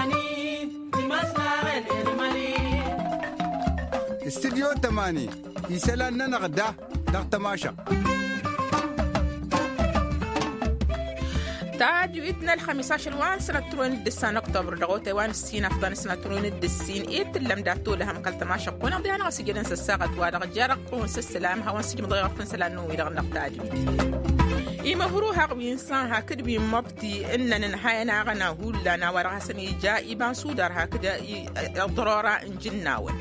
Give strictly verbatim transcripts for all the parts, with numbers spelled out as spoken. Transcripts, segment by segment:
استديو تماني يسألنا نغدا نغتماشا تعجبتنا الخميس عشر وان سنة ترون الدسان أكتوبر لغوتي وان السين أفضل سنة ترون الدسين إيه تلم داتو لها مقلت ما شقونا ضيانا غسجلن سساقت وانا جارق قون سلام هوان سجم ضيغ فن سلانو يدغنق تعجبت إما هروها قبي إنسان هكذا بمبتي إننا نحينا غنا هولانا ورغا سني جاء إبان سودار هكذا الضرورة انجناول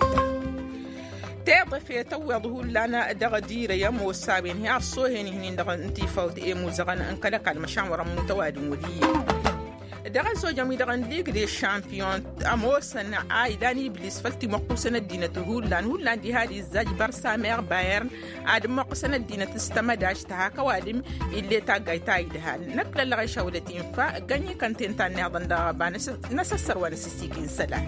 تعطف يتوضه لنا دغدير يوم والسابين هي الصوهن هنين دغ انتي فوت إيه موزغن انقلق المشاور متواد ودي دغن سو جمي دغن ليغ دي شامبيون اموسن ايداني بليس فلتي مقوسن الدينه هولان هولان دي هذه الزاج برسا مير بايرن اد مقوسن الدينه استمداش تها كوادم اللي تاغاي تايدها نقل لغي شولتين فا غني كانت انتاني اظن دا بانس نسسر ولا سيكين سلا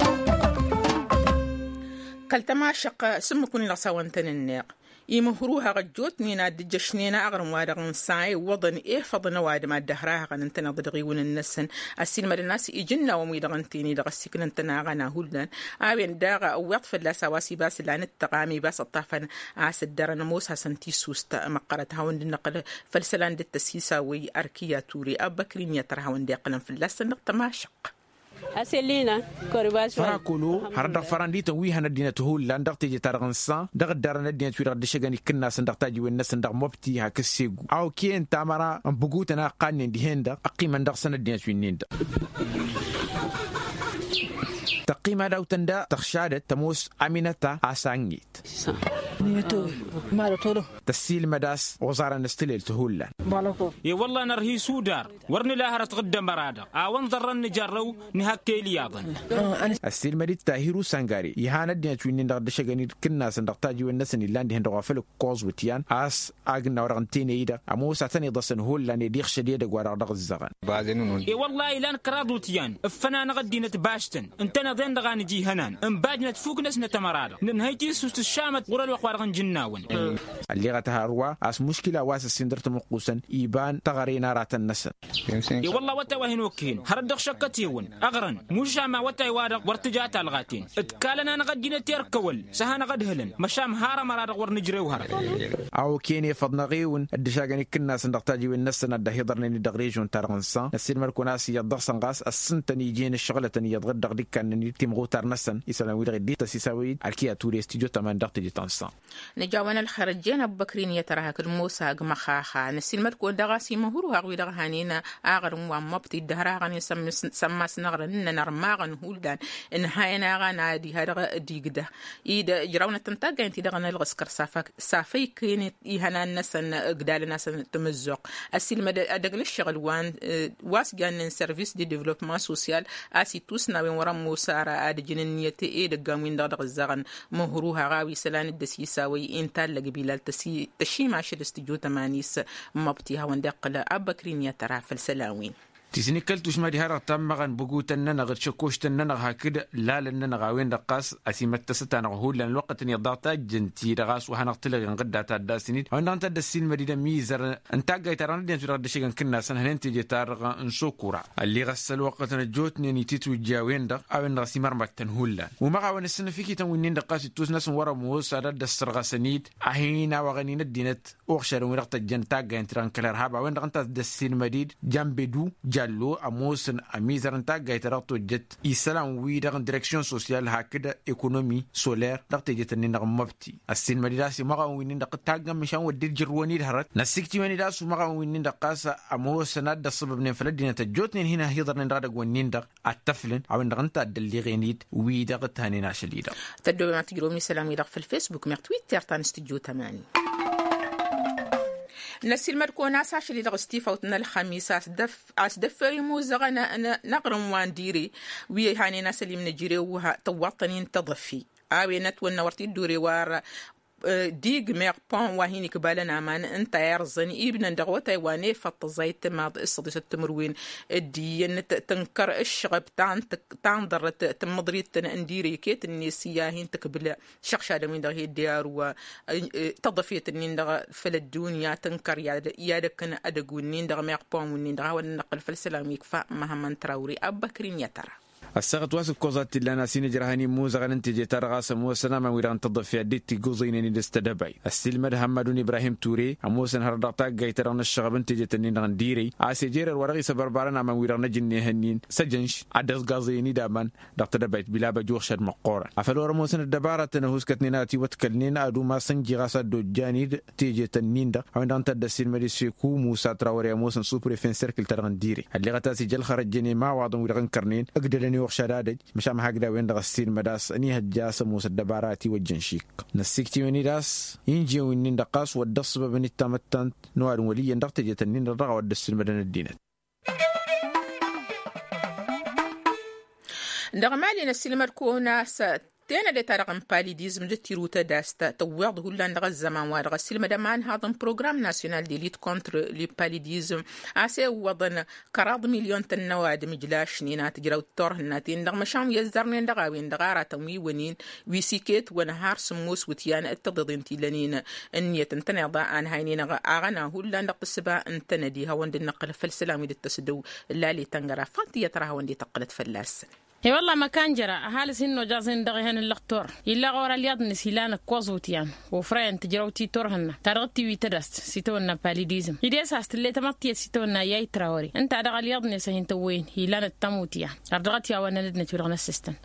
قلتما شق سمكون لصوانتن الناق يمهروها غجوت نينا دجشنينا أغرم وادغن ساي وضن إيه فضن واد ما دهراها غننتنا ضدغيون النسن السلمة الناس يجنا وميدغنتيني دغسيكن انتنا غنا هولن آبين داغا أو يطفل لا سواسي باس لان التقامي باس الطافن عاس الدرن موسى سنتي سوست مقرتها وند النقل فلسلان دي التسيسة وي أركيا توري أبكرين يترها وند يقلن في اللسن نقتماشق أسلينا كورباش فراكولو هرد فرندي توي هنا دينا تهول لاندق تيجي تارغنسا دغ دارنا دينا توي دشغاني كنا سندق تاجي وين سندق مبتي هكسيغو او كين تامرا ام بغوتنا قانين دي هندا اقيم ندق سند دينا توي نيندا تقيم داو تندا تخشادت تموس امينتا اسانيت نيتو مالو تولو تسيل مداس وزاره نستلل تهول مالو يا والله نرهي سودار ورني لا هرت قدام برادا اون ضرن نجرو نهكي لياضن السيل مدي تاهيرو سانغاري يهانا دينا توي نيندا دشغاني كنا سندق تاجي وين نسني لاندي هندو فل كوز وتيان اس اغنا ورغنتيني يدا اموس اتني دسن هول لاني ديخ شديد غوار دغ الزغن يا والله لان كرادو تيان فنان غدينا باشتن انتنا ذن دغاني جي هنان ام باجنا تفوق نسنا تمرادا نهيتي سوست الشامت ورا الوقوار جناون اللي غتها روا اس مشكله واس سندرت مقوسن يبان تغرينا رات النسن يا والله وتوهن وكين هردق شكتيون اغرن مشام وتاي وادق ورتجات الغاتين اتكالنا نغدينا تيركول سهانا غدهلن مشام هارا مرادق ورنجريو هرا او كيني فضنغيون الدشاغني كنا سندقتاجي والنسن الدهيضرني دغريجون ترغنسا نسير مركوناس يضخسن غاس السنتني يجين الشغله تني يضغدق ديك كان تيمغو ترنسن يسلم ويدغ دي تسيساوي الكيا توري استوديو تمان دقت دي تنسا نجاونا الخرجين ابو بكرين يتراها كل موسى مخاخا نسيل مركو دغاسي مهورها غوي دغهانينا اغر ومبتي دهرا غني سم سما سنغر ان نرماغن هولدان ان هاينا غنا دي هرغ ديغده يد جراونا تنتاغ انت دغنا الغسكر صافك صافي كين يهنا نسن قدال ناس تمزق السيل مد ادغن الشغل وان واس جان سيرفيس دي ديفلوبمون سوسيال اسي توسنا وين ورا موسى را اد جننيتي اي دغامين دغ الزغن مهروها غاوي سلان الدسيسا وي انتال لقبيلة تسي تشيم عشر استجو تمانيس مبتيها وندقل أبكرين يترى في السلاوين تسنيكل تشمع دي هرا تمغن بقوتنا نغر شكوشتنا نغ هكذا لا لنا نغاوين دقاس أسيمت تستانا غهول لأن الوقت يضاعتا جنتي دغاس وهنغتلغ نغداتا الداسينيت وعندنا انتا الدسين مدينة ميزر انتاقا يتران دي انتو ردشيغن كنا سنهنين تيجي تارغ نسوكورا اللي غسل وقت نجوتني نيتيتو جاوين دق او نغسي مرمك تنهولا ومغاوين السنة فيكي تنوينين دقاس التوس ناس ورا موسى رد السرغسانيت أهينا وغنين الدينت وغشار ونغتا جنتاقا ينتران كالارهابا وين انتا الدسين مديد جنبدو لو اموسن اميزرنتا غايتراتو جت يسلام وي دغن ديريكسيون سوسيال هكذا ايكونومي سولير دغت جتني نغ مبتي السين مديداسي مغا وين دغ تاغم مشان ودي جروني دهرت نسكتي وين داسو مغا وين دقاس اموسن د سبب نفلدينا تجوتني هنا هيدر ندرد وين دغ التفلن او دغنتا دلي غينيد وي دغ تانينا شديده تدو ما تجرومي سلام يدغ في الفيسبوك مير تويتر تان استوديو ثمانية نسيل مركونا ساشري دغستي فوتنا الخميس أسدف أسدفري موزغنا نقرم وانديري وي هاني ناس اللي منجري وها توطنين تضفي آوي نتونا ورتي دوري وار ديق ميق بون وهيني كبالنا مان انت يرزن ابن دغوتي واني فطزيت ما الصديس التمروين الدين تنكر الشغب تان تنظر تمضريت انديري كيت النسيا هين تقبل شخشا من دغه الديار وتضفيت النين دغ فل الدنيا تنكر يا دكن ادغون نين دغ ميق بون ونين دغ ونقل في السلام يكفى مهما تراوري ابكرين يترى السقط واسب كوزات لنا سين جرهاني موزغن انتجي ترغاس موسنا ما ويران تضف في عدتي جوزينني دستدبي السلمد محمد ابراهيم توري اموسن هردقتا جيترن الشغب انتجي تنين غنديري اسجير الورغي سبربارنا ما ويران نجني هنين سجنش عدس غازيني دابان دقتدبيت بلا بجوخشد مقور افلور موسن الدباره تنهوس كتنيناتي وتكلنين ادو ما سنجي غاسا دو جانيد تيجي تنين دا عندن تد السلمد سيكو موسى تراوري موسن سوبر فين سيركل ترغنديري اللي غتاسي جل خرجني ما واضن ويران كرنين اقدرني وخشدادج مشام هاغدا وين غسين مداس اني هجاس موسى الدباراتي وجنشيك نسيكتي وني داس ينجي وين دقاس ودصب بن التمتن نوار ولي دقتجي تنين رغا ودس المدن الدينه دغمالي نسلمر كوناس تينا دي تارغن باليديزم دي تيروتا داستا توغد هولان دغ الزمان وادغ السلمة دمان هذا بروغرام ناسيونال دي ليت كونتر لي باليديزم اسي وضن كراض مليون تنواد مجلاش نينات جراو التورهناتين دغ مشام يزدرنين دغاوين دغارة تموي ونين ويسيكيت ونهار سموس وتيان التضضين تيلانين انية تنتنضا ان هاينين اغانا هولان دغ السبا انتنديها وند النقل فالسلامي دي التسدو اللالي تنقرا فانتي يتراها وندي تقلت فلاس هي والله ما كان جرى هالس إنه جازين دغيهن اللقطور إلا غورا اليد نسيلان كوزوتيان وفرين تجروتي تورهن ترغتي ويتدست سيتونا باليديزم يديس هستلي تمطي سيتونا ياي تراوري أنت على اليد نسهين توين هيلان التموتيا أرضغتي أو أنا ندنت ورغنا السيستم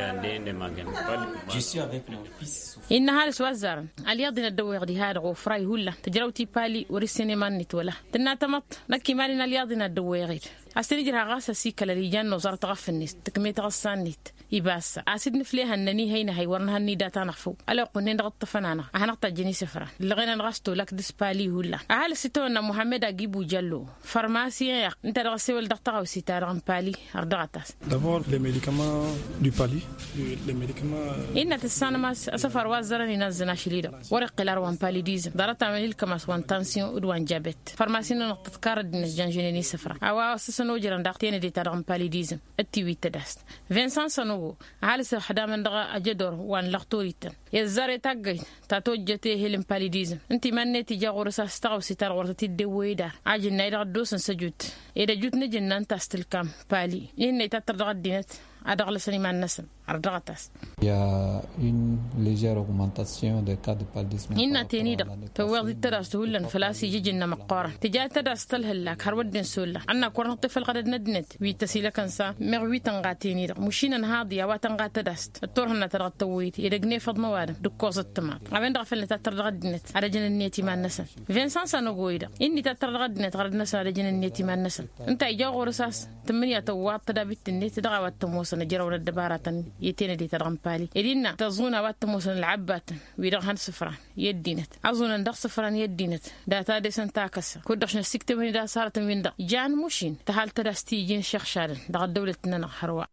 إن هالس وزارن اليد ندوي غدي هذا وفراي هلا تجروتي بالي ورسيني مانيت ولا تنا تمط نكي مالنا اليد ندوي غير أستنجرها غاسة سيكا لريجان وزارة غفنيس تكمية غسانيت يباس أسد نفليها أنني هينا هاي ورنها النيدا تنخفو ألا قلنا نغط فنانا أهنقطع جني سفرة لغينا نغستو لك دسبالي هلا أهل ستونا محمد أجيبو جلو فارماسيا أنت رغسي والدكتور وسيتار عن بالي أردغتاس D'abord les médicaments du pali les médicaments إن تسانا ما سفر وزارة ينزلنا شليدا ورق الأروان باليديزم دارت عمليل كماس وان تانسيون ودوان جابت فارماسينا نقطة كارد نجان جنيني سفرة أو سنو جران دقتين دي تارغن باليديزم التيوي تدست فينسان سنو عالس حدامن دغا أجدور وان لغتوريتن يزاري تاقي تاتوجتي هيلم باليديزم انتي مني تيجا غورسا ستغو ستار غورتي الدوي دار عاجل نايدغ دوسن سجوت إذا جوت نجنان تاستلكام بالي إني تاتردغ الدينت أدغل سليمان نسم أردغتاس. Il y a une légère augmentation des cas de paludisme. إن تنيدا توغد التراس هولن فلاسي جيجنا مقارا تجا تراس تلهلاك هرودن سولا عنا كورن طفل غد ندنت ويتسيلا كنسا مغوي تنغاتيني مشينا هاديا واتنغا تداست التورهنا ترغ تويت يدغني فض مواد دكوز التمام عبين دغفل تترغ دنت على جن النيتي ما نسل فينسان سانوغويدا إني تترغ دنت غد نسل على جن النيتي ما نسل انت اجا غورساس تمنيا توات تدابت النيت دغا واتموس نجرو الدبارات يتين دي ترغم بالي إدينا تظن واتموس العبات ويدغهن سفران يدينت أظن ندغ سفران يدينت داتا دي سنتاكس كودخش نسكت من دا صارت من دا جان موشين تحال تراستي جين شيخ شادن دغ الدولة ننا حروا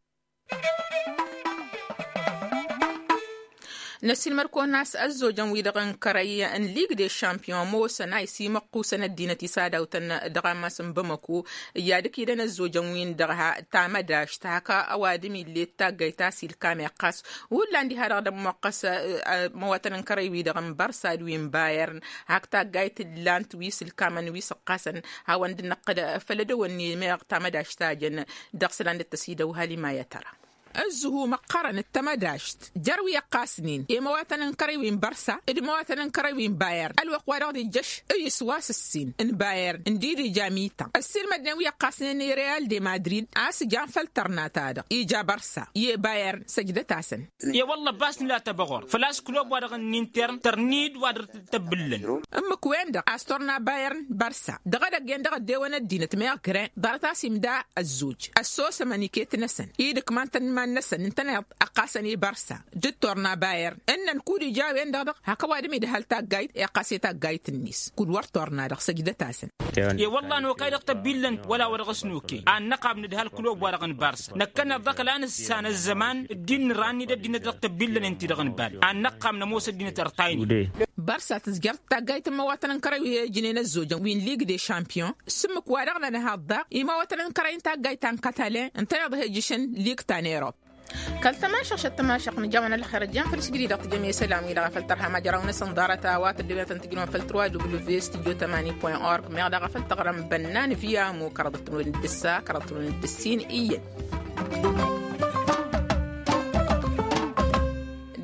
نسيل مركو الناس الزوجان ويدغن كريا ان ليغ دي شامبيون مو سناي سي مقو سنه دينتي سادا وتن دغا ما سن بمكو يادك يدنا الزوجان وين دغها تاما داش تاكا اوادمي اللي تاغيتا سيل كامي قاس ولا عندي هذا دم مقص مواتن كري ويدغن برسا وين بايرن هاكتا غايت لانت ويسل كامن ويس قاسن ها وند نقد فلدو اني ما تاما داش تاجن دغسلان التسيده وهالي ما يترى الزهو مقارن التمداشت جروي قاسنين إمواتن كريوين برسا إدمواتن كريوين باير الوق وراد الجش أي سواس السين إن باير إنديري جاميتا السير مدنوي قاسنين ريال دي مدريد عاس جان فلترنا تادا إيجا برسا يه باير سجدة تاسن يا والله باس لا تبغور فلاس كلوب وادغن نينترن ترنيد وادر تبلن أما كوين دا أستورنا بايرن برسا دغدا جين دغدا ديوانا دينة ميغكرين دارتاسي مدا الزوج السوس مانيكيت نسن إيدك مانتن نسن انتنا اقاسني برسا جتورنا باير ان نكودي جاوي اندغ هكا وادمي دهال تاغايت اقاسي تاغايت النيس كود ورتورنا دغ سجده تاسن يا والله انو كايد تبيلن ولا ورغسنوكي ان نقاب ندهال كلوب ورغن بارس نكنا دق الان السنه الزمان الدين راني الدين دغ تبيلن انت دغن بال ان نقام نموس الدين ترتايني برسا تسجر تاغايت مواتن كراوي جنين الزوج وين ليغ دي شامبيون سمك ورغنا هذا يمواتن كراين تاغايت ان كاتالين انت ده جيشن ليغ تانيرو كل تماشى شت تماشى من جمعنا الخارجين في السجري ضغط جميع سلام إلى فلترها ما جرون صندارة وات اللي بتنتجون فلتروا دبليو في استوديو ثمانية فاصلة أورg ما يقدر فلتغرم بنان فيها مو كردتون الدسا كردتون الدسين إيه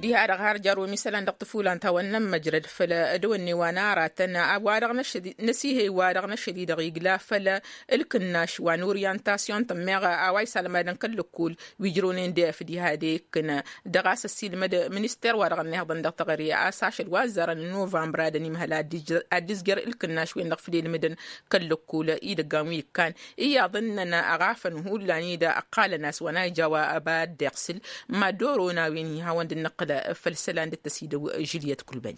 دي هذا غار جارو مثلا دق طفولان تاون مجرد فلا دوني ونارا تنا وارغنا شديد نسيه وارغنا شديد غيغلا فلا الكناش ونوريانتاسيون تمغا اواي سلام دن كل كل ويجرونين دي في دي هذه كنا دغاس السيل مد منستر وارغنا هضن دق تغري اساش الوزاره نوفمبر دني مهلا اديزجر الكناش وين دق في المدن كل كل ايد قامي كان اي ظننا اغافن هو لاني دا اقال ناس وناي جوا اباد دغسل ما دورونا وين هاوند النقل فلسلان التسيد جلية كل بالي.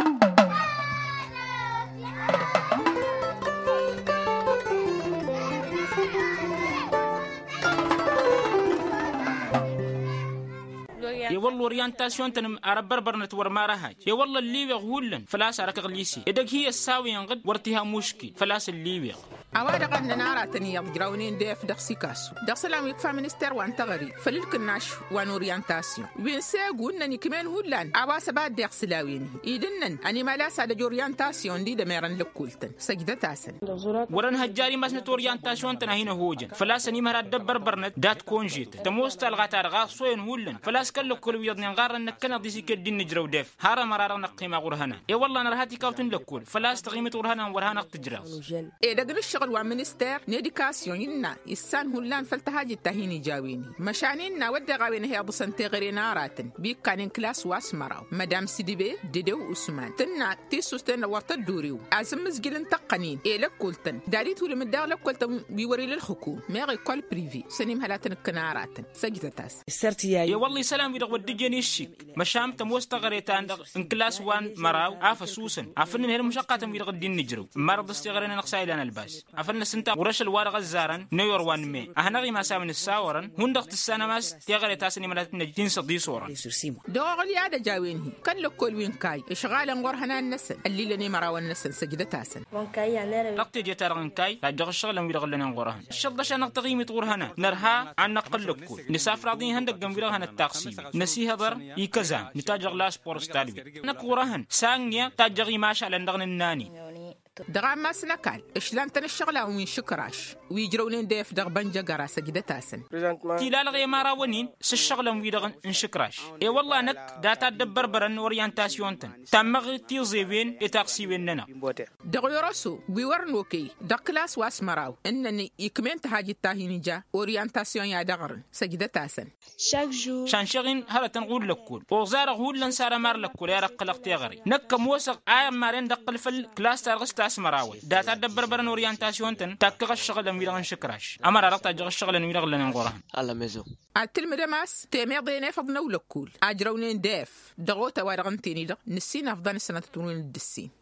يا والله اورينتاسيون تنم اربر برنت ور ما راهاج يا والله اللي يغولن فلاس رك غليسي ادك هي الساوي ينقد ورتها مشكي فلاس اللي أواد قلنا نارا تنيا بجراونين ديف دخسي كاسو دخسلام يكفى منستر وان تغري فللكناش وان اورينتاسيون وين ساقون نني كمان هولان أواس بعد دخسلاوين إيدنن أني ما لا سادة اورينتاسيون دي دميرن لكولتن سجدة تاسن ورن هجاري مسنة اورينتاسيون تنهينا هوجن فلاس أني مراد دبر برنت دات كونجيت تموست الغاتار غاص وين هولن فلاس كل كل ويضني غار نكنا ديسي كدين نجرو ديف هارا مرارا نقيمة غرهنا يا والله أنا رهاتي كاوتن لكول فلاس تقيمة غرهنا ورهنا تجرا إيه دقنش ومنستر نيديكاسيون ينا يسان هولان فلتهاجي التهيني جاويني مشانينا ودى غاوين هي بسنتي غيري ناراتن بيك كانين كلاس واسمراو مدام سيديبي ديدو وسمان تنا تيسوستين ورطة دوريو ازم مزجلن تقنين إيه لكولتن داريتو لمدار لكولتن بيوري للحكوم ميغي كول بريفي سنيم هلاتن الكناراتن سجدتاس يا والله سلام يدغ ودجني الشيك مشام تموست غريتان ان كلاس وان مراو عاف سوسن عفن هر مشقاتم يدغ الدين نجرو مرض استغرينا نقصايلان الباس عفن سنتا ورش الوارغ الزارن نيور وان مي اهنغي ما سامن الساورن هندق السنه ماس تغري تاسني ملات نجين صدي صورا دوغلي هذا جاويني كان لكل وين كاي اشغال نغور هنا النسن اللي لني مراو النسن سجده تاسن وان كاي يعني وقت جترن كاي راجع الشغل ويدغ لنا نغورها الشدش انا تقيمه طور هنا نرها عن نقل لكل نسافر راضين هندق جنبيرغ هنا التقسيم نسيها ضر يكزان نتاجر لاس بورستالي نقورهن سانيا تاجري ماشا لندغن الناني دغا ما سنكال اشلان تن الشغله وين شكراش ويجرونين ديف دغ بنجا غرا سجده تاسن تيلا لغي ما راونين س الشغله ويدغ نشكراش اي والله نك داتا دبر برن اورينتاسيون تن تمغ تيزيبين اتاقسيبين لنا دغ يرسو بيورنوكي دغ كلاس واسمراو انني يكمن تهاجي تاهيني جا اورينتاسيون يا دغرن سجده تاسن شاك جو شانشغين هلا تنقول لكول وزار غول لنسار مار لكول يا رق لقتيغري نك موسق اي مارين دقل في الكلاس ترغس تاس مراوي داتا دبر برن اورينتاسيون تن تاكغ الشغل ميران شكراش امر رقت اجغ الشغل ميرغ لنا نغوران على ميزو التلم دماس تيمي ضيني فضنا ولكول اجرونين ديف دغوتا وارغنتيني دغ نسينا فضان السنه تونين الدسين